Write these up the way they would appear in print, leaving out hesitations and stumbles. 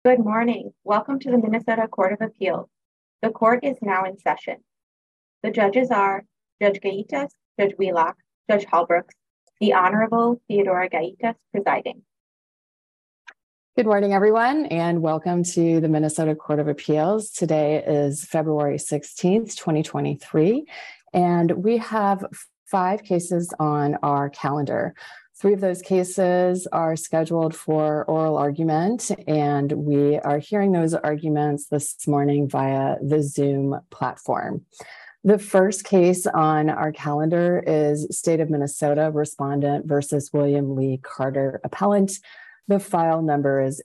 Good morning. Welcome to the Minnesota Court of Appeals. The court is now in session. The judges are Judge Gaitas, Judge Wheelock, Judge Halbrooks, the Honorable Theodora Gaitas presiding. Good morning, everyone, and welcome to the Minnesota Court of Appeals. Today is February 16th, 2023, and we have 5 cases on our calendar. 3 of those cases are scheduled for oral argument, and we are hearing those arguments this morning via the Zoom platform. The first case on our calendar is State of Minnesota Respondent versus William Lee Carter Appellant. The file number is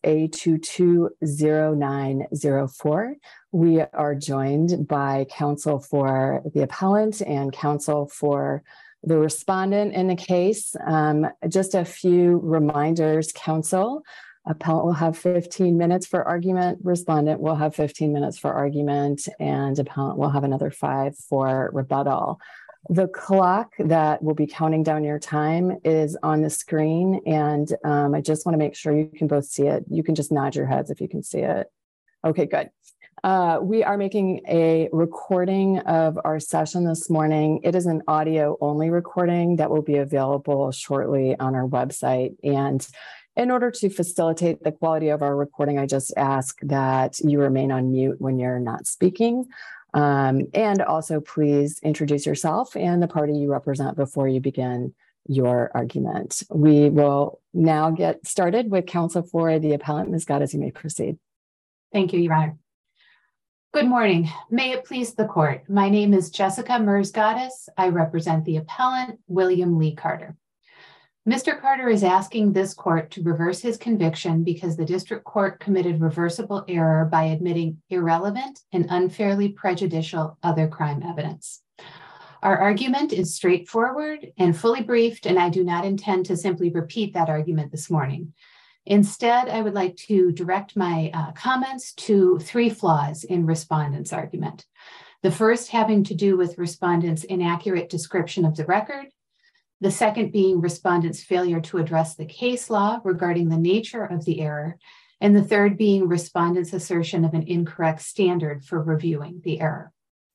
A220904. We are joined by counsel for the appellant and counsel for the respondent in the case. Just a few reminders, counsel. Appellant will have 15 minutes for argument, respondent will have 15 minutes for argument, and appellant will have another 5 for rebuttal. The clock that will be counting down your time is on the screen, and I just want to make sure you can both see it. You can just nod your heads if you can see it. Okay, good. We are making a recording of our session this morning. It is an audio-only recording that will be available shortly on our website. And in order to facilitate the quality of our recording, I just ask that you remain on mute when you're not speaking. And also, please introduce yourself and the party you represent before you begin your argument. We will now get started with counsel for the appellant. Ms. Gaitas, you may proceed. Thank you, Your Honor. Good morning. May it please the court. My name is Jessica Mers-Gaitas. I represent the appellant, William Lee Carter. Mr. Carter is asking this court to reverse his conviction because the district court committed reversible error by admitting irrelevant and unfairly prejudicial other crime evidence. Our argument is straightforward and fully briefed, and I do not intend to simply repeat that argument this morning. Instead, I would like to direct my comments to 3 flaws in respondent's argument. The first having to do with respondent's inaccurate description of the record. The second being respondent's failure to address the case law regarding the nature of the error. And the third being respondent's assertion of an incorrect standard for reviewing the error.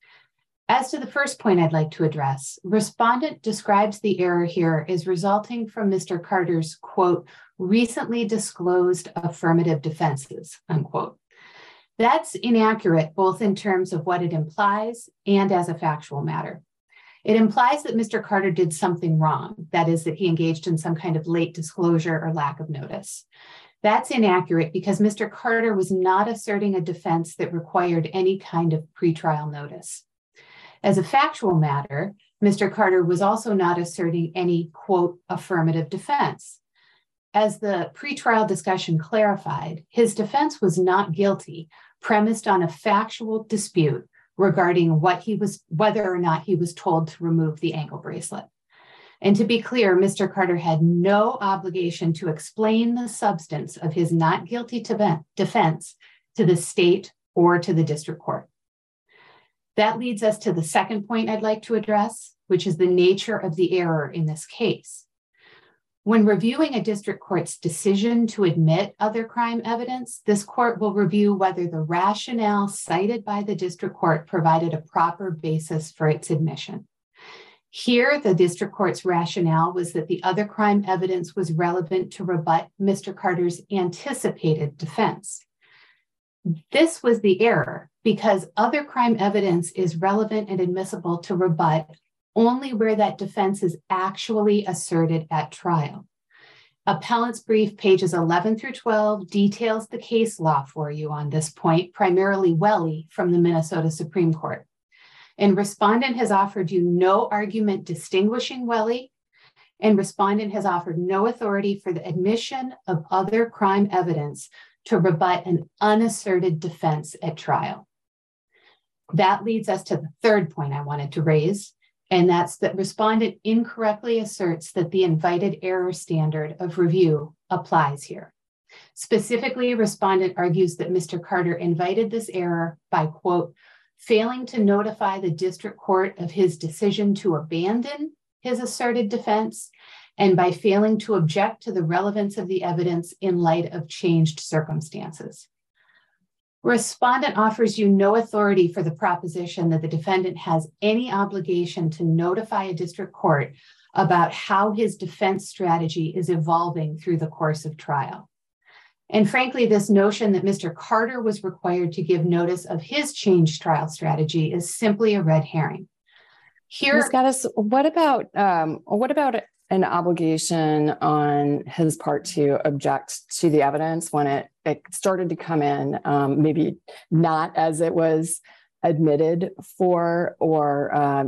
As to the first point I'd like to address, respondent describes the error here as resulting from Mr. Carter's, quote, recently disclosed affirmative defenses, unquote. That's inaccurate both in terms of what it implies and as a factual matter. It implies that Mr. Carter did something wrong, that is, that he engaged in some kind of late disclosure or lack of notice. That's inaccurate because Mr. Carter was not asserting a defense that required any kind of pretrial notice. As a factual matter, Mr. Carter was also not asserting any, quote, affirmative defense. As the pretrial discussion clarified, his defense was not guilty, premised on a factual dispute regarding whether or not he was told to remove the ankle bracelet. And to be clear, Mr. Carter had no obligation to explain the substance of his not guilty defense to the state or to the district court. That leads us to the second point I'd like to address, which is the nature of the error in this case. When reviewing a district court's decision to admit other crime evidence, this court will review whether the rationale cited by the district court provided a proper basis for its admission. Here, the district court's rationale was that the other crime evidence was relevant to rebut Mr. Carter's anticipated defense. This was the error because other crime evidence is relevant and admissible to rebut only where that defense is actually asserted at trial. Appellant's brief, pages 11 through 12, details the case law for you on this point, primarily Welly from the Minnesota Supreme Court. And respondent has offered you no argument distinguishing Welly, and respondent has offered no authority for the admission of other crime evidence to rebut an unasserted defense at trial. That leads us to the third point I wanted to raise, and that's that respondent incorrectly asserts that the invited error standard of review applies here. Specifically, respondent argues that Mr. Carter invited this error by, quote, failing to notify the district court of his decision to abandon his asserted defense, and by failing to object to the relevance of the evidence in light of changed circumstances. Respondent offers you no authority for the proposition that the defendant has any obligation to notify a district court about how his defense strategy is evolving through the course of trial. And frankly, this notion that Mr. Carter was required to give notice of his changed trial strategy is simply a red herring. Here, Ms. Gaddis, what about an obligation on his part to object to the evidence when it started to come in, maybe not as it was admitted for, or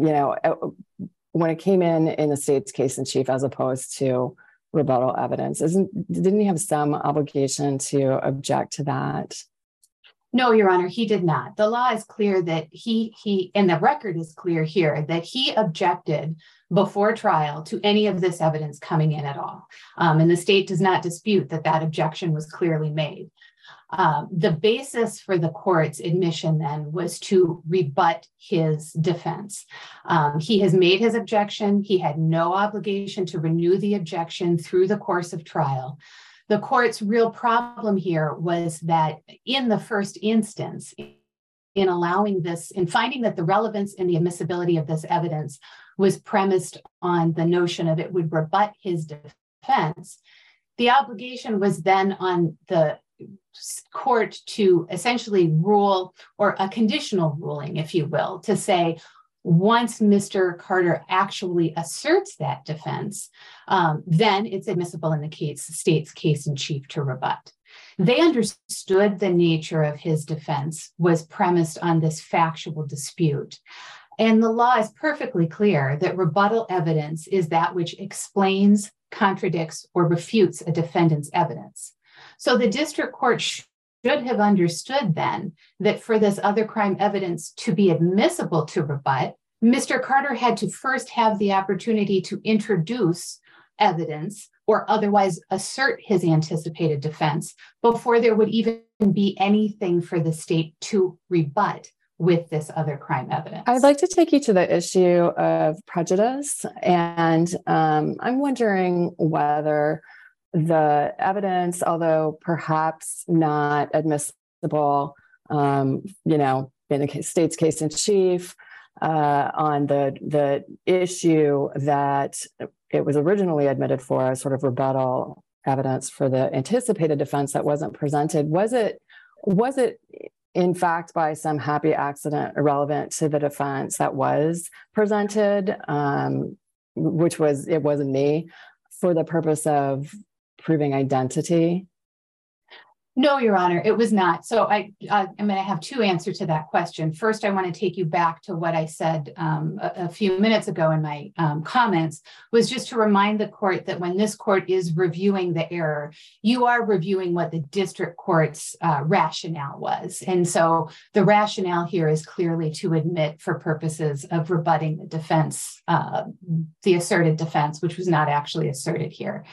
when it came in the state's case in chief as opposed to rebuttal evidence? Didn't he have some obligation to object to that? No, Your Honor, he did not. The law is clear that he and the record is clear here that he objected before trial to any of this evidence coming in at all. And the state does not dispute that that objection was clearly made. The basis for the court's admission then was to rebut his defense. He has made his objection. He had no obligation to renew the objection through the course of trial. The court's real problem here was that in the first instance, in allowing this, in finding that the relevance and the admissibility of this evidence was premised on the notion of it would rebut his defense, the obligation was then on the court to essentially rule, or a conditional ruling, if you will, to say, once Mr. Carter actually asserts that defense, then it's admissible in the state's case in chief to rebut. They understood the nature of his defense was premised on this factual dispute. And the law is perfectly clear that rebuttal evidence is that which explains, contradicts, or refutes a defendant's evidence. So the district court should have understood then that for this other crime evidence to be admissible to rebut, Mr. Carter had to first have the opportunity to introduce evidence or otherwise assert his anticipated defense before there would even be anything for the state to rebut with this other crime evidence. I'd like to take you to the issue of prejudice. And I'm wondering whether the evidence, although perhaps not admissible, in the state's case in chief, on the issue that it was originally admitted for as sort of rebuttal evidence for the anticipated defense that wasn't presented, was it in fact by some happy accident irrelevant to the defense that was presented, it wasn't me, for the purpose of proving identity? No, Your Honor, it was not. So I'm going to have two answers to that question. First, I want to take you back to what I said a few minutes ago in my comments, was just to remind the court that when this court is reviewing the error, you are reviewing what the district court's rationale was. And so the rationale here is clearly to admit for purposes of rebutting the defense, the asserted defense, which was not actually asserted here.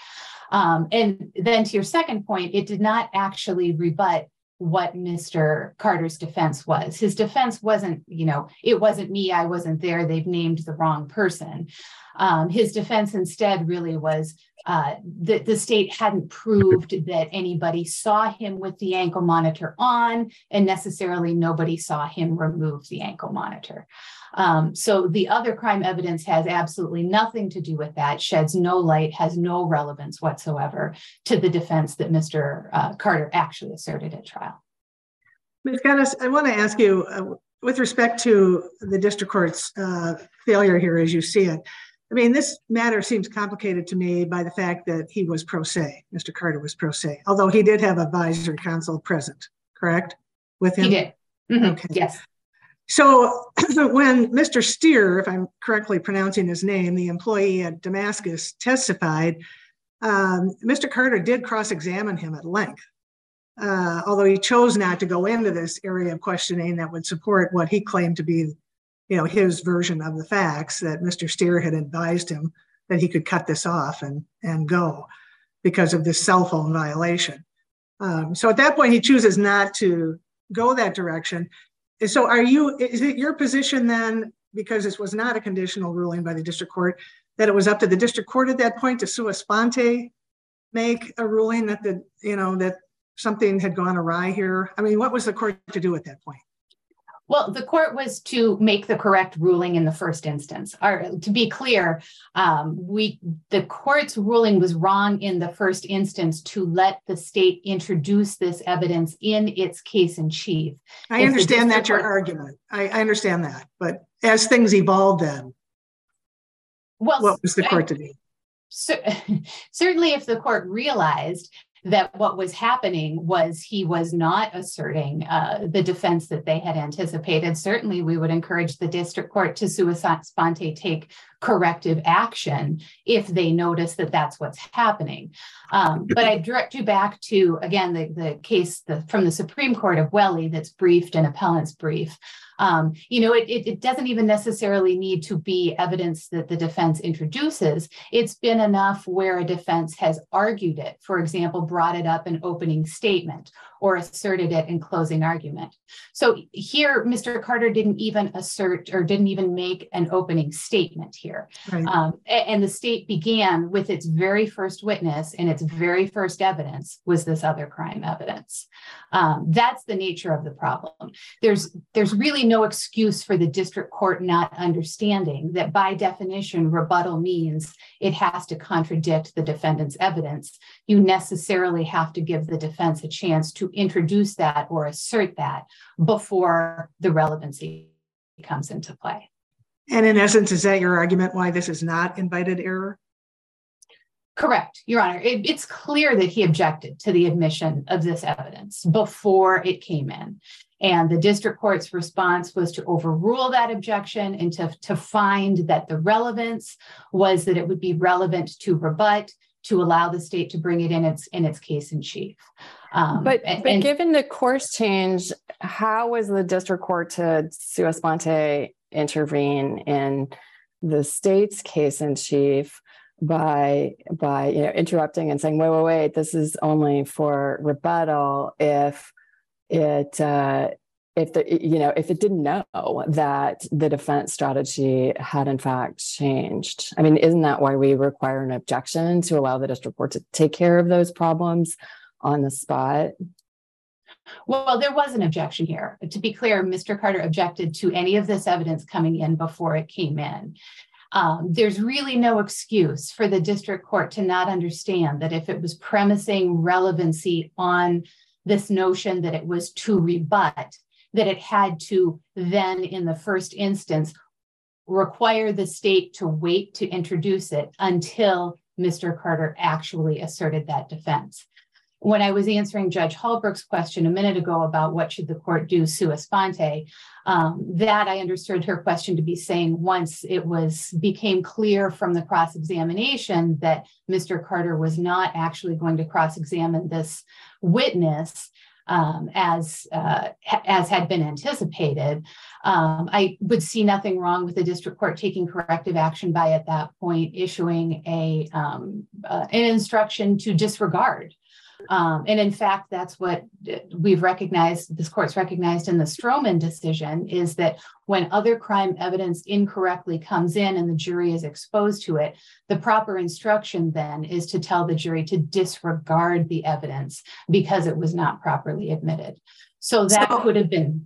And then to your second point, it did not actually rebut what Mr. Carter's defense was. His defense wasn't, it wasn't me, I wasn't there, they've named the wrong person. His defense instead really was that the state hadn't proved that anybody saw him with the ankle monitor on, and necessarily nobody saw him remove the ankle monitor. So the other crime evidence has absolutely nothing to do with that, sheds no light, has no relevance whatsoever to the defense that Mr. Carter actually asserted at trial. Ms. Gaddis, I want to ask you, with respect to the district court's failure here as you see it, I mean, this matter seems complicated to me by the fact that he was pro se, Mr. Carter was pro se, although he did have advisory counsel present, correct? With him? He did. Mm-hmm. Okay. Yes. So when Mr. Steer, if I'm correctly pronouncing his name, the employee at Damascus testified, Mr. Carter did cross-examine him at length, although he chose not to go into this area of questioning that would support what he claimed to be, his version of the facts, that Mr. Steer had advised him that he could cut this off and go because of this cell phone violation. So at that point, he chooses not to go that direction. So is it your position then, because this was not a conditional ruling by the district court, that it was up to the district court at that point to sua sponte make a ruling that that something had gone awry here? I mean, what was the court to do at that point? Well, the court was to make the correct ruling in the first instance. Or, to be clear, the court's ruling was wrong in the first instance to let the state introduce this evidence in its case in chief. I understand that's your argument. I understand that. But as things evolved then, what was the court to do? Certainly, if the court realized that what was happening was he was not asserting the defense that they had anticipated, certainly we would encourage the district court to sua sponte take corrective action if they notice that that's what's happening. But I direct you back to, again, the case from the Supreme Court of Welly that's briefed in appellant's brief. It doesn't even necessarily need to be evidence that the defense introduces. It's been enough where a defense has argued it, for example, brought it up in opening statement or asserted it in closing argument. So here, Mr. Carter didn't even assert or didn't even make an opening statement here. Right. And the state began with its very first witness and its very first evidence was this other crime evidence. That's the nature of the problem. There's really no excuse for the district court not understanding that by definition, rebuttal means it has to contradict the defendant's evidence. You necessarily have to give the defense a chance to introduce that or assert that before the relevancy comes into play. And in essence, is that your argument why this is not invited error? Correct, Your Honor. It's clear that he objected to the admission of this evidence before it came in. And the district court's response was to overrule that objection and to find that the relevance was that it would be relevant to rebut, to allow the state to bring it in its case in chief. But given the course change, how was the district court to sua sponte intervene in the state's case in chief by interrupting and saying, wait, this is only for rebuttal if it didn't know that the defense strategy had in fact changed? I mean, isn't that why we require an objection to allow the district court to take care of those problems on the spot? Well, there was an objection here. To be clear, Mr. Carter objected to any of this evidence coming in before it came in. There's really no excuse for the district court to not understand that if it was premising relevancy on this notion that it was to rebut, that it had to then, in the first instance, require the state to wait to introduce it until Mr. Carter actually asserted that defense. When I was answering Judge Holbrook's question a minute ago about what should the court do sua sponte, that I understood her question to be saying once it became clear from the cross-examination that Mr. Carter was not actually going to cross-examine this witness as had been anticipated, I would see nothing wrong with the district court taking corrective action by at that point issuing an instruction to disregard. And in fact, that's what we've recognized, this court's recognized in the Stroman decision, is that when other crime evidence incorrectly comes in and the jury is exposed to it, the proper instruction then is to tell the jury to disregard the evidence because it was not properly admitted. So that could have been.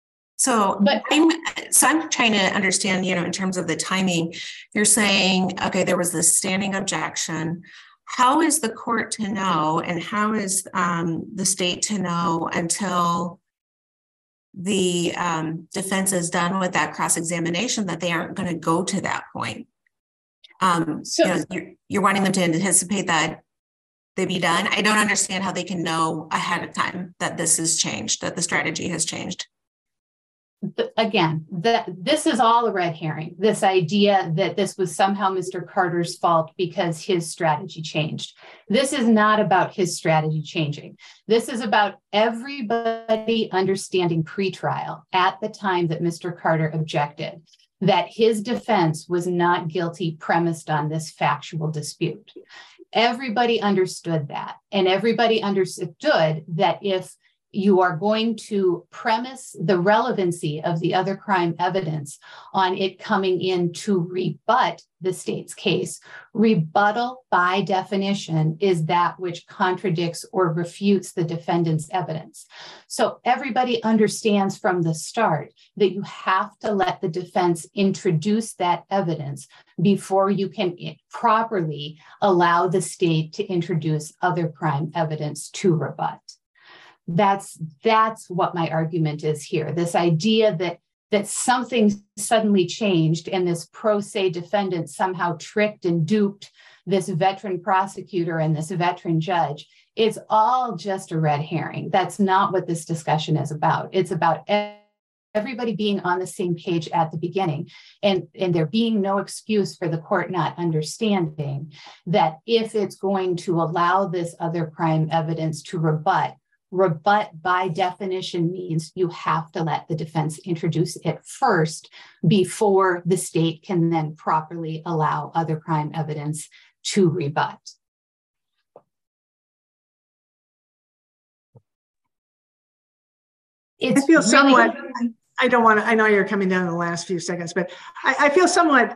I'm trying to understand, in terms of the timing, you're saying, okay, there was this standing objection. How is the court to know, and how is the state to know until the defense is done with that cross-examination that they aren't going to go to that point? You're wanting them to anticipate that they be done. I don't understand how they can know ahead of time that this has changed, that the strategy has changed. Again, this is all a red herring, this idea that this was somehow Mr. Carter's fault because his strategy changed. This is not about his strategy changing. This is about everybody understanding pretrial at the time that Mr. Carter objected that his defense was not guilty premised on this factual dispute. Everybody understood that, and everybody understood that if you are going to premise the relevancy of the other crime evidence on it coming in to rebut the state's case. Rebuttal, by definition, is that which contradicts or refutes the defendant's evidence. So everybody understands from the start that you have to let the defense introduce that evidence before you can properly allow the state to introduce other crime evidence to rebut. That's what my argument is here. This idea that something suddenly changed and this pro se defendant somehow tricked and duped this veteran prosecutor and this veteran judge, it's all just a red herring. That's not what this discussion is about. It's about everybody being on the same page at the beginning, and there being no excuse for the court not understanding that if it's going to allow this other crime evidence to rebut by definition means you have to let the defense introduce it first before the state can then properly allow other crime evidence to rebut. I feel somewhat, I don't want to, I know you're coming down in the last few seconds, but I feel somewhat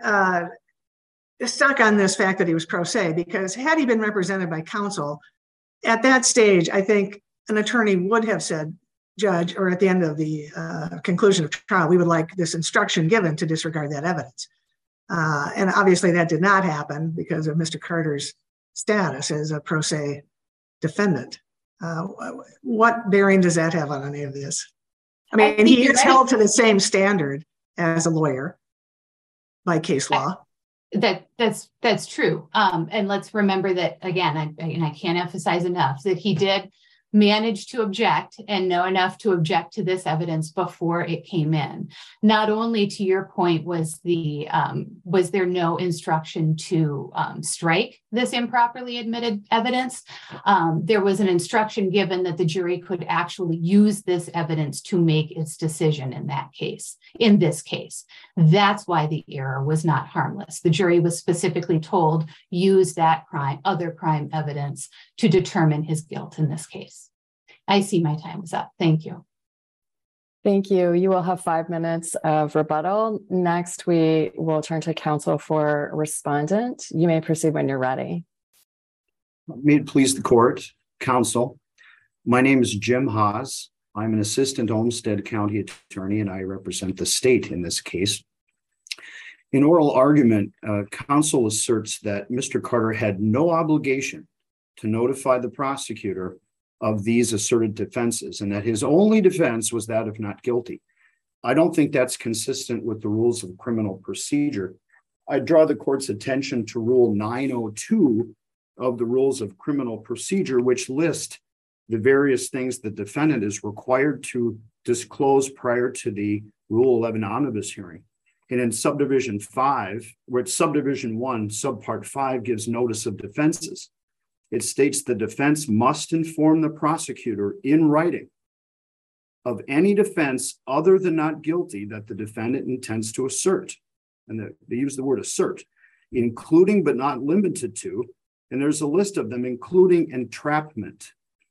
stuck on this fact that he was pro se, because had he been represented by counsel at that stage, I think an attorney would have said, Judge, or at the end of the conclusion of trial, we would like this instruction given to disregard that evidence. And obviously that did not happen because of Mr. Carter's status as a pro se defendant. What bearing does that have on any of this? I mean, he is held to the same standard as a lawyer by case law. That's true. And let's remember that, again, I can't emphasize enough that he did manage to object and know enough to object to this evidence before it came in. Not only, to your point, was there no instruction to strike this improperly admitted evidence, there was an instruction given that the jury could actually use this evidence to make its decision in that case. In this case, that's why the error was not harmless. The jury was specifically told, use that other crime evidence to determine his guilt in this case. I see my time is up. Thank you. Thank you. You will have 5 minutes of rebuttal. Next, we will turn to counsel for respondent. You may proceed when you're ready. May it please the court, counsel. My name is Jim Haas. I'm an assistant Olmsted County attorney, and I represent the state in this case. In oral argument, counsel asserts that Mr. Carter had no obligation to notify the prosecutor of these asserted defenses, and that his only defense was that of not guilty. I don't think that's consistent with the rules of criminal procedure. I draw the court's attention to Rule 902 of the rules of criminal procedure, which list the various things the defendant is required to disclose prior to the Rule 11 omnibus hearing. And in subdivision 5, where it's subdivision 1, subpart 5 gives notice of defenses. It states the defense must inform the prosecutor in writing of any defense other than not guilty that the defendant intends to assert. And they use the word assert, including but not limited to, and there's a list of them, including entrapment.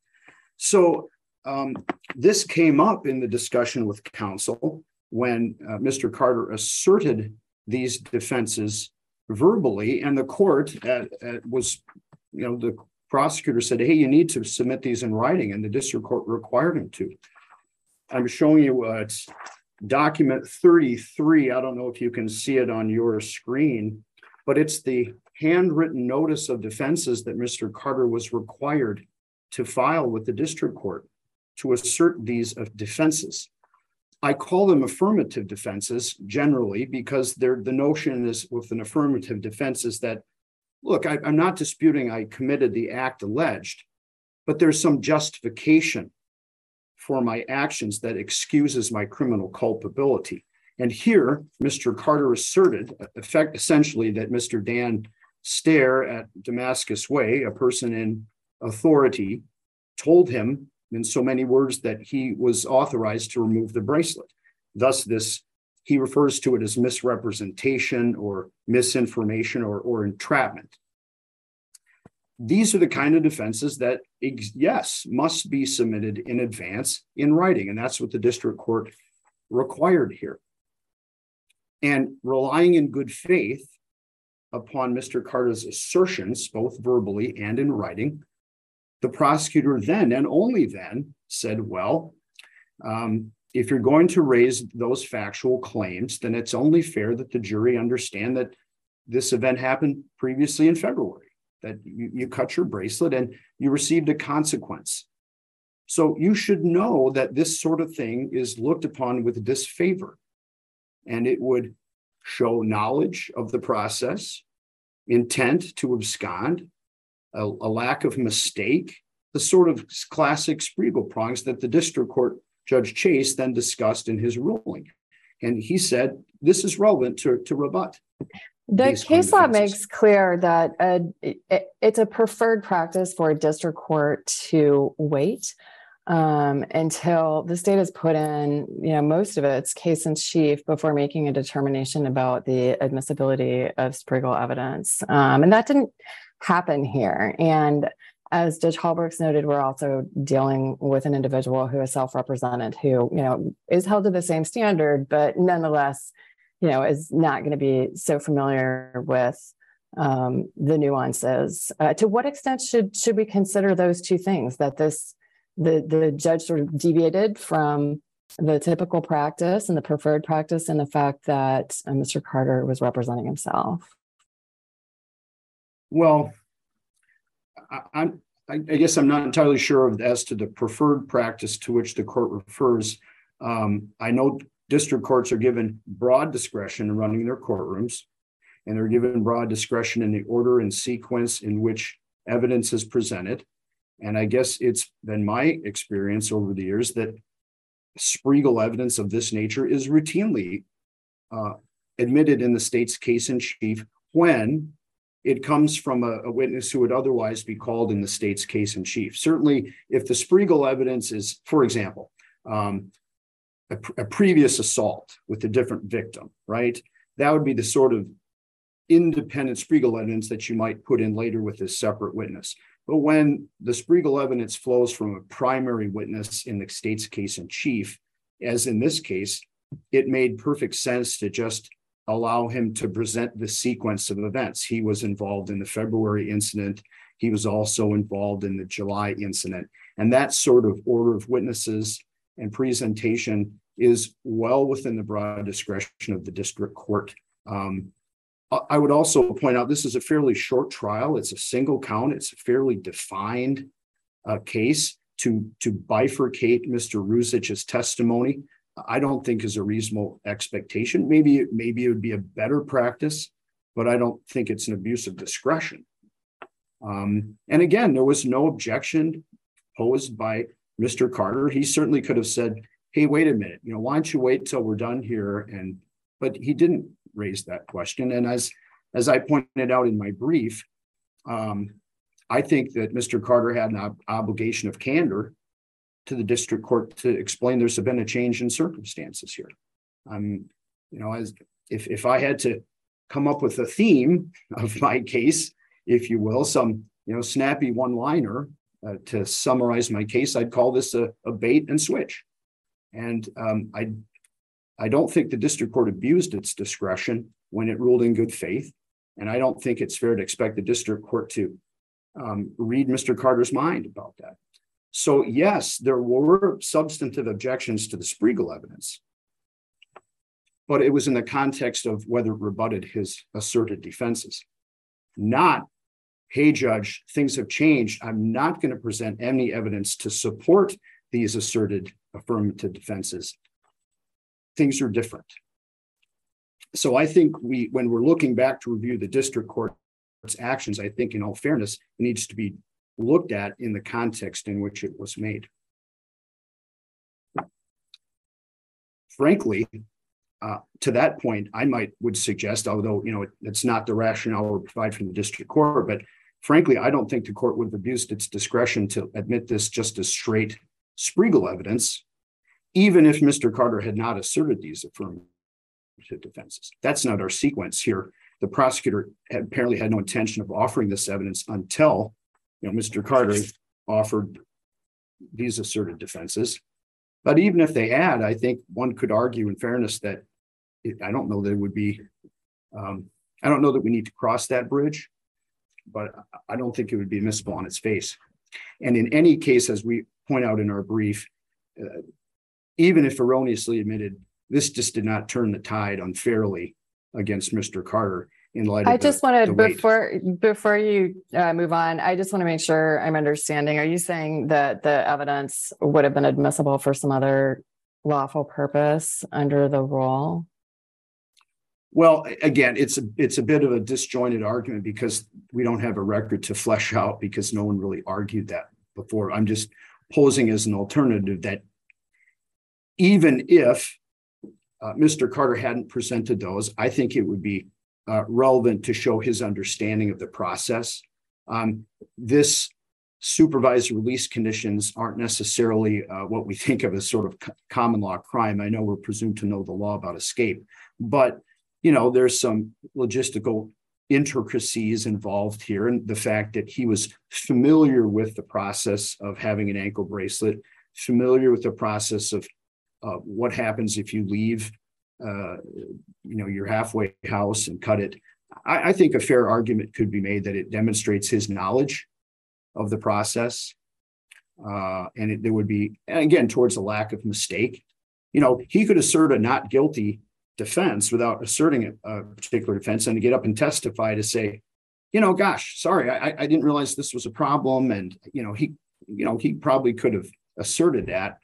So this came up in the discussion with counsel when Mr. Carter asserted these defenses verbally, and the court was, the prosecutor said, hey, you need to submit these in writing, and the district court required him to. I'm showing you it's document 33. I don't know if you can see it on your screen, but it's the handwritten notice of defenses that Mr. Carter was required to file with the district court to assert these defenses. I call them affirmative defenses generally because the notion is with an affirmative defense is that, look, I'm not disputing I committed the act alleged, but there's some justification for my actions that excuses my criminal culpability. And here, Mr. Carter asserted essentially that Mr. Dan Stair at Damascus Way, a person in authority, told him in so many words that he was authorized to remove the bracelet. Thus, he refers to it as misrepresentation or misinformation or entrapment. these are the kind of defenses that, yes, must be submitted in advance in writing. And that's what the district court required here. And relying in good faith upon Mr. Carter's assertions, both verbally and in writing, the prosecutor then and only then said, well, if you're going to raise those factual claims, then it's only fair that the jury understand that this event happened previously in February, that you cut your bracelet and you received a consequence. So you should know that this sort of thing is looked upon with disfavor, and it would show knowledge of the process, intent to abscond, a lack of mistake, the sort of classic Spriegel prongs that the district court Judge Chase then discussed in his ruling. And he said, this is relevant to rebut. The case law makes clear that it's a preferred practice for a district court to wait until the state has put in, most of its case in chief before making a determination about the admissibility of Spriegel evidence. And that didn't happen here. And as Judge Holbrooks noted, we're also dealing with an individual who is self-represented, who, is held to the same standard, but nonetheless, is not going to be so familiar with the nuances. To what extent should we consider those two things, that the judge sort of deviated from the typical practice and the preferred practice, and the fact that Mr. Carter was representing himself? Well, I guess I'm not entirely sure as to the preferred practice to which the court refers. I know district courts are given broad discretion in running their courtrooms, and they're given broad discretion in the order and sequence in which evidence is presented. And I guess it's been my experience over the years that Spriegel evidence of this nature is routinely admitted in the state's case in chief when it comes from a witness who would otherwise be called in the state's case in chief. Certainly, if the Spriegel evidence is, for example, a previous assault with a different victim, right? That would be the sort of independent Spriegel evidence that you might put in later with a separate witness. But when the Spriegel evidence flows from a primary witness in the state's case in chief, as in this case, it made perfect sense to just allow him to present the sequence of events. He was involved in the February incident. He was also involved in the July incident. And that sort of order of witnesses and presentation is well within the broad discretion of the district court. I would also point out this is a fairly short trial. It's a single count. It's a fairly defined case. To bifurcate Mr. Ruzich's testimony, I don't think is a reasonable expectation. Maybe it would be a better practice, but I don't think it's an abuse of discretion. And again, there was no objection posed by Mr. Carter. He certainly could have said, hey, wait a minute, why don't you wait till we're done here? But he didn't raise that question. And as I pointed out in my brief, I think that Mr. Carter had an obligation of candor to the district court to explain there's been a change in circumstances here. If I had to come up with a theme of my case, if you will, some snappy one-liner to summarize my case, I'd call this a bait and switch. And I don't think the district court abused its discretion when it ruled in good faith. And I don't think it's fair to expect the district court to read Mr. Carter's mind about that. So yes, there were substantive objections to the Spriegel evidence, but it was in the context of whether it rebutted his asserted defenses. Not, hey, judge, things have changed. I'm not going to present any evidence to support these asserted affirmative defenses. Things are different. So I think when we're looking back to review the district court's actions, I think in all fairness, it needs to be looked at in the context in which it was made. Frankly, to that point, I would suggest, although it's not the rationale we provide from the district court, but frankly, I don't think the court would have abused its discretion to admit this just as straight Spriegel evidence, even if Mr. Carter had not asserted these affirmative defenses. That's not our sequence here. The prosecutor apparently had no intention of offering this evidence until Mr. Carter offered these asserted defenses. But even if they had, I think one could argue in fairness that I don't know that it would be, I don't know that we need to cross that bridge, but I don't think it would be admissible on its face. And in any case, as we point out in our brief, even if erroneously admitted, this just did not turn the tide unfairly against Mr. Carter in light of I just wanted, weight. before you move on, I just want to make sure I'm understanding. Are you saying that the evidence would have been admissible for some other lawful purpose under the rule? Well, again, it's a bit of a disjointed argument because we don't have a record to flesh out because no one really argued that before. I'm just posing as an alternative that even if Mr. Carter hadn't presented those, I think it would be relevant to show his understanding of the process. This supervised release conditions aren't necessarily what we think of as sort of common law crime. I know we're presumed to know the law about escape, but there's some logistical intricacies involved here, and the fact that he was familiar with the process of having an ankle bracelet, familiar with the process of what happens if you leave your halfway house and cut it. I think a fair argument could be made that it demonstrates his knowledge of the process. And there would be, and again, towards a lack of mistake. He could assert a not guilty defense without asserting a particular defense and to get up and testify to say, gosh, sorry, I didn't realize this was a problem. And, he probably could have asserted that.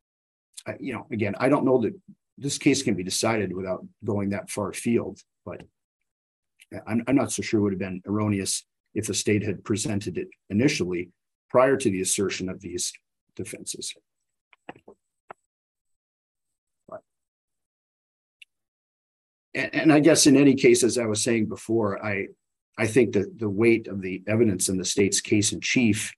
Again, I don't know that this case can be decided without going that far afield, but I'm not so sure it would have been erroneous if the state had presented it initially prior to the assertion of these defenses. And I guess in any case, as I was saying before, I think that the weight of the evidence in the state's case in chief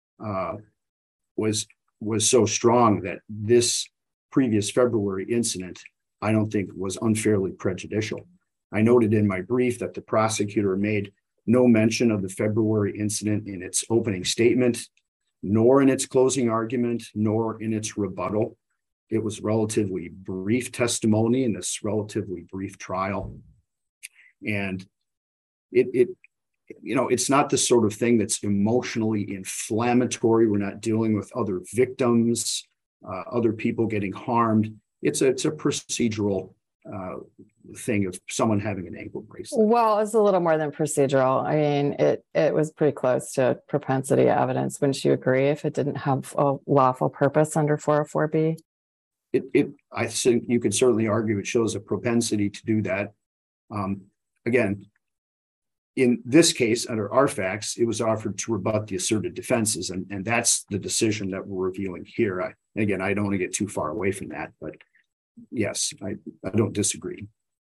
was so strong that this previous February incident, I don't think was unfairly prejudicial. I noted in my brief that the prosecutor made no mention of the February incident in its opening statement, nor in its closing argument, nor in its rebuttal. It was relatively brief testimony in this relatively brief trial. And it's not the sort of thing that's emotionally inflammatory. We're not dealing with other victims, other people getting harmed. It's a procedural thing of someone having an ankle bracelet. Well, it's a little more than procedural. I mean, it was pretty close to propensity evidence. Wouldn't you agree if it didn't have a lawful purpose under 404B? I think you could certainly argue it shows a propensity to do that. Again, in this case, under our facts, it was offered to rebut the asserted defenses, and that's the decision that we're reviewing here. Again, I don't want to get too far away from that, but yes, I don't disagree.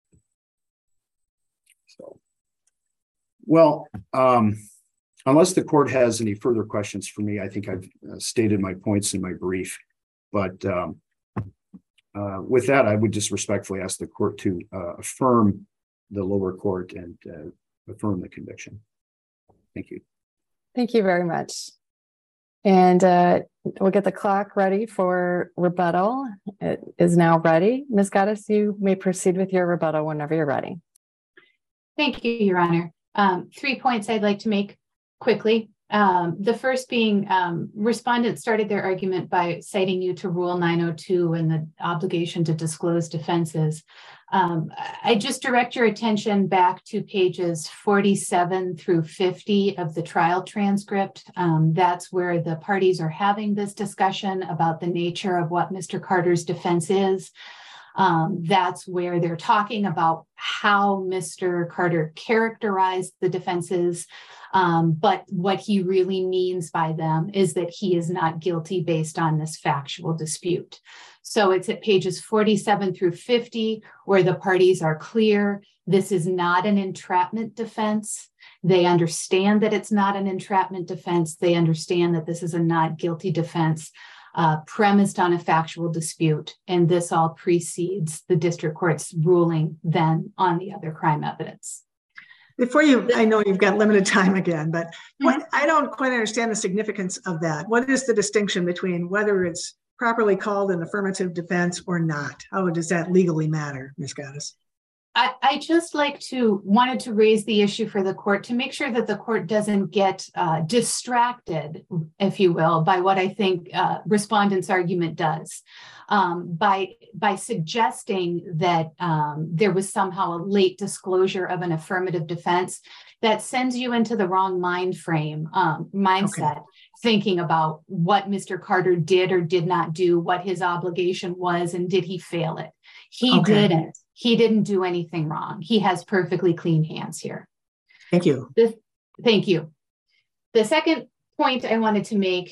So, well, unless the court has any further questions for me, I think I've stated my points in my brief. But with that, I would just respectfully ask the court to affirm the lower court and affirm the conviction. Thank you. Thank you very much. And we'll get the clock ready for rebuttal. It is now ready. Ms. Gaddis, you may proceed with your rebuttal whenever you're ready. Thank you, Your Honor. 3 points I'd like to make quickly. The first being respondents started their argument by citing you to Rule 902 and the obligation to disclose defenses. I just direct your attention back to pages 47 through 50 of the trial transcript. That's where the parties are having this discussion about the nature of what Mr. Carter's defense is. That's where they're talking about how Mr. Carter characterized the defenses. But what he really means by them is that he is not guilty based on this factual dispute. So it's at pages 47 through 50 where the parties are clear. This is not an entrapment defense. They understand that it's not an entrapment defense. They understand that this is a not guilty defense premised on a factual dispute. And this all precedes the district court's ruling then on the other crime evidence. Before you, I know you've got limited time again, but I don't quite understand the significance of that. What is the distinction between whether it's properly called an affirmative defense or not? How does that legally matter, Ms. Gaddis? I just wanted to raise the issue for the court to make sure that the court doesn't get distracted, if you will, by what I think respondent's argument does. By suggesting that there was somehow a late disclosure of an affirmative defense, that sends you into the wrong mindset, thinking about what Mr. Carter did or did not do, what his obligation was, and did he fail it? He didn't. He didn't do anything wrong. He has perfectly clean hands here. Thank you. Thank you. The second point I wanted to make,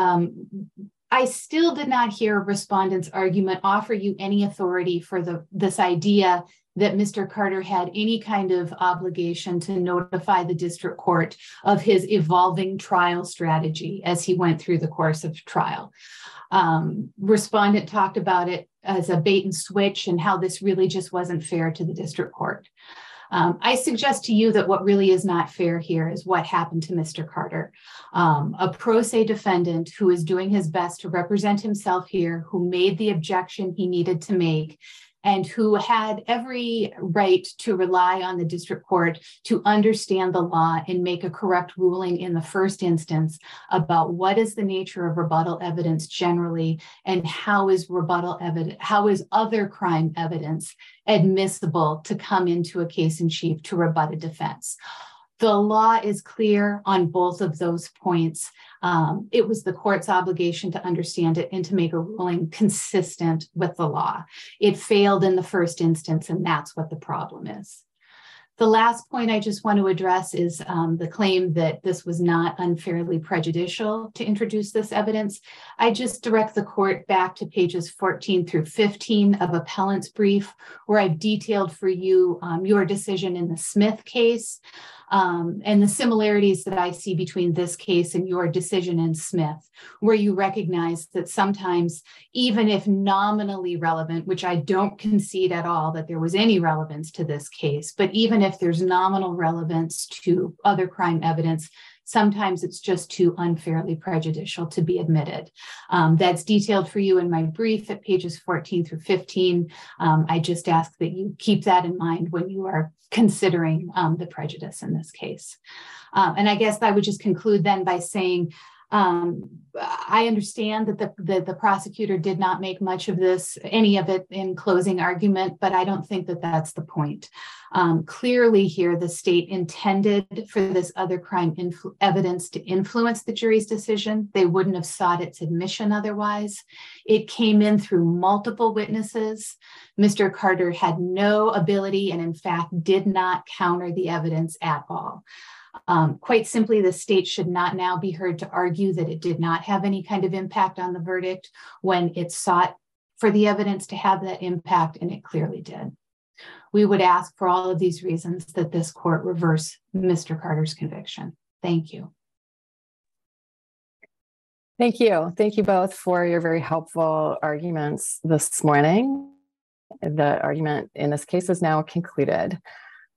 I still did not hear respondent's argument offer you any authority for this idea that Mr. Carter had any kind of obligation to notify the district court of his evolving trial strategy as he went through the course of trial. Respondent talked about it as a bait and switch and how this really just wasn't fair to the district court. I suggest to you that what really is not fair here is what happened to Mr. Carter, a pro se defendant who is doing his best to represent himself here, who made the objection he needed to make, and who had every right to rely on the district court to understand the law and make a correct ruling in the first instance about what is the nature of rebuttal evidence generally, and how is other crime evidence admissible to come into a case in chief to rebut a defense. The law is clear on both of those points. It was the court's obligation to understand it and to make a ruling consistent with the law. It failed in the first instance, and that's what the problem is. The last point I just want to address is the claim that this was not unfairly prejudicial to introduce this evidence. I just direct the court back to pages 14 through 15 of appellant's brief, where I've detailed for you your decision in the Smith case. And the similarities that I see between this case and your decision in Smith, where you recognize that sometimes, even if nominally relevant, which I don't concede at all that there was any relevance to this case, but even if there's nominal relevance to other crime evidence, sometimes it's just too unfairly prejudicial to be admitted. That's detailed for you in my brief at pages 14 through 15. I just ask that you keep that in mind when you are considering the prejudice in this case. And I guess I would just conclude then by saying, I understand that the prosecutor did not make much of any of it in closing argument, but I don't think that that's the point. Clearly here, the state intended for this other crime evidence to influence the jury's decision. They wouldn't have sought its admission otherwise. It came in through multiple witnesses. Mr. Carter had no ability and in fact did not counter the evidence at all. Quite simply, the state should not now be heard to argue that it did not have any kind of impact on the verdict when it sought for the evidence to have that impact, and it clearly did. We would ask for all of these reasons that this court reverse Mr. Carter's conviction. Thank you. Thank you. Thank you both for your very helpful arguments this morning. The argument in this case is now concluded.